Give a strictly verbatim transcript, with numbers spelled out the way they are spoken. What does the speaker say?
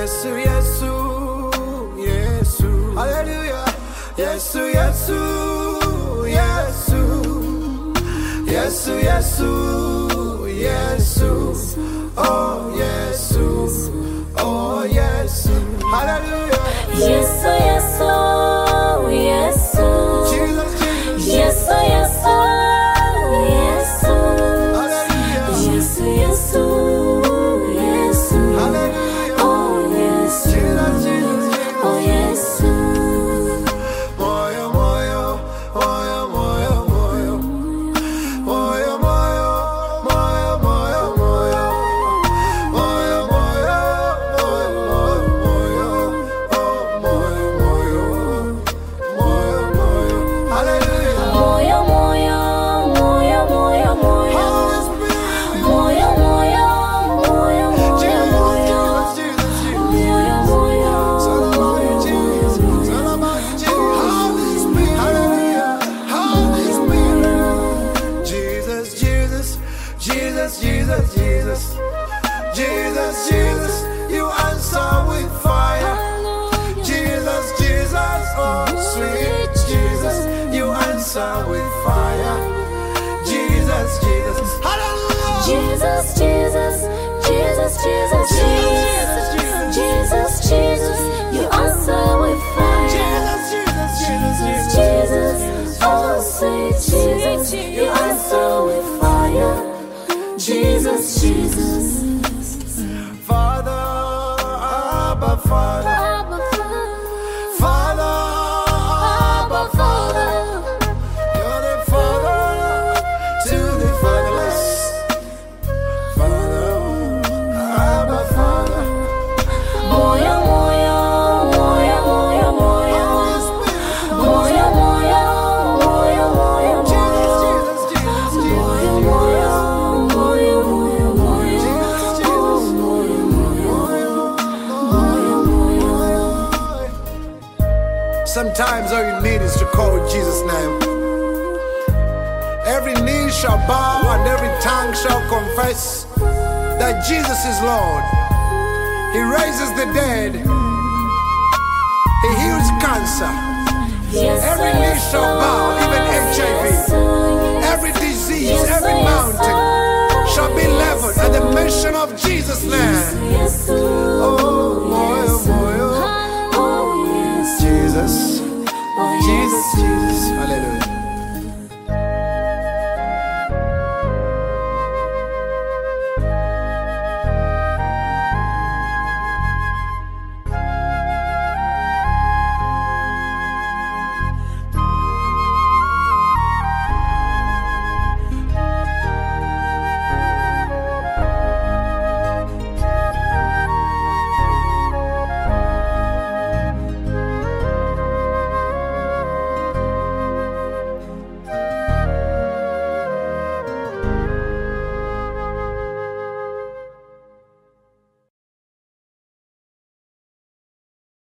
Yesu, Yesu, Yesu. Hallelujah. Yesu, Yesu, Yesu. Yesu, Yesu, Yesu. Oh, Yesu. Oh, Yesu. Hallelujah. Yesu, Yesu, Yesu. Jesus, Jesus. Yesu, Yesu, Yesu. Hallelujah. Yesu, Yesu, Yesu. Hallelujah. Oh, Yesu. Jesus, Jesus, Jesus. Oh, Yesu. Moyo, moyo, moyo, moyo, moyo. Moyo, moyo, moyo, moyo, moyo. Moyo, moyo, moyo, moyo, moyo. Oh, moyo, moyo. Moyo, moyo. Hallelujah. Moyo, moyo, moyo, moyo, moyo. Holy Spirit. Moyo, moyo, moyo, moyo, Jesus, moyo. Jesus, Jesus, Jesus. Moyo, moyo, It's all about you, Jesus. It's all about you, Jesus. Holy Spirit. Hallelujah. Holy Spirit. Jesus, Jesus, Jesus, Jesus, Jesus. Jesus, Jesus, you answer with fire. Jesus, Jesus, oh sweet Jesus, you answer with fire. Jesus, Jesus, hallelujah. Jesus, Jesus, Jesus, Jesus, Jesus, Jesus, Jesus, you answer with fire. Jesus, Jesus, Jesus, Jesus, oh sweet Jesus, you answer with fire. Jesus, Jesus, Father, Abba, Father, Abba, Father, Abba, Father, you're the Father to the fatherless. Father, Abba, Father, moyo, moyo, moyo, moyo, moyo, moyo, moyo, moyo, moyo, Jesus, moyo. Jesus, Jesus, Jesus. Moyo, moyo, moyo, moyo, moyo. Oh, moyo, moyo, moyo, moyo. Sometimes all you need is to call Jesus' name. Every knee shall bow and every tongue shall confess that Jesus is Lord. He raises the dead. He heals cancer. Every knee shall bow, even H I V. Every disease, every mountain shall be leveled at the mention of Jesus' name.